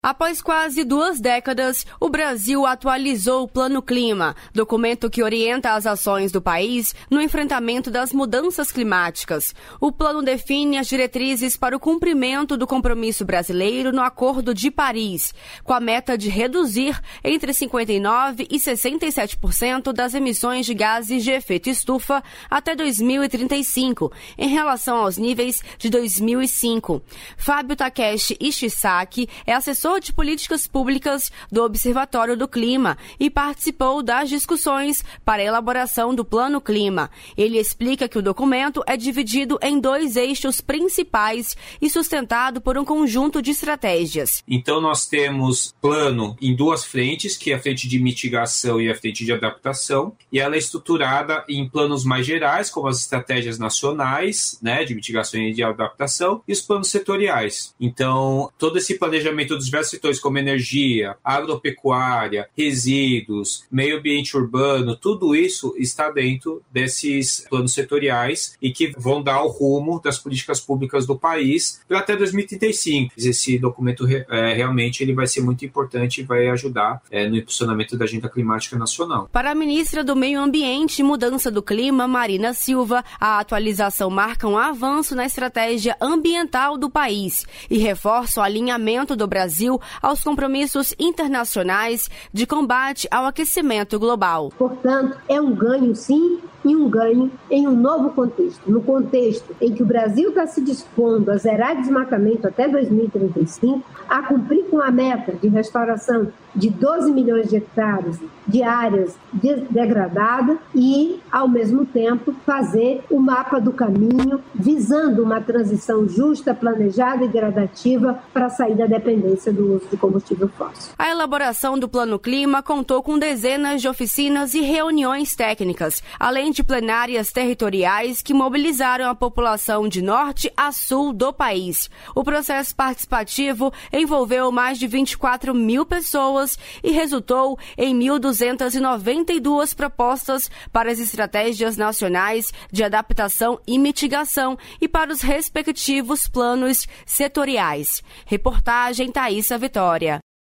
Após quase 2 décadas, o Brasil atualizou o Plano Clima, documento que orienta as ações do país no enfrentamento das mudanças climáticas. O plano define as diretrizes para o cumprimento do compromisso brasileiro no Acordo de Paris, com a meta de reduzir entre 59% e 67% das emissões de gases de efeito estufa até 2035, em relação aos níveis de 2005. Fábio Takeshi Ishisaki é assessor de políticas públicas do Observatório do Clima e participou das discussões para a elaboração do Plano Clima. Ele explica que o documento é dividido em 2 eixos principais e sustentado por um conjunto de estratégias. Então nós temos plano em 2 frentes, que é a frente de mitigação e a frente de adaptação, e ela é estruturada em planos mais gerais, como as estratégias nacionais, de mitigação e de adaptação, e os planos setoriais. Então, todo esse planejamento dos diversos setores como energia, agropecuária, resíduos, meio ambiente urbano, tudo isso está dentro desses planos setoriais e que vão dar o rumo das políticas públicas do país para até 2035. Esse documento realmente ele vai ser muito importante e vai ajudar no impulsionamento da agenda climática nacional. Para a ministra do Meio Ambiente e Mudança do Clima, Marina Silva, a atualização marca um avanço na estratégia ambiental do país e reforça o alinhamento do Brasil aos compromissos internacionais de combate ao aquecimento global. Portanto, é um ganho sim, e um ganho em um novo contexto. No contexto em que o Brasil está se dispondo a zerar desmatamento até 2035, a cumprir com a meta de restauração de 12 milhões de hectares de áreas degradadas e, ao mesmo tempo, fazer o mapa do caminho visando uma transição justa, planejada e gradativa para sair da dependência do uso de combustível fóssil. A elaboração do Plano Clima contou com dezenas de oficinas e reuniões técnicas, além de plenárias territoriais que mobilizaram a população de norte a sul do país. O processo participativo envolveu mais de 24 mil pessoas e resultou em 1.292 propostas para as estratégias nacionais de adaptação e mitigação e para os respectivos planos setoriais. Reportagem Thaísa Vitória.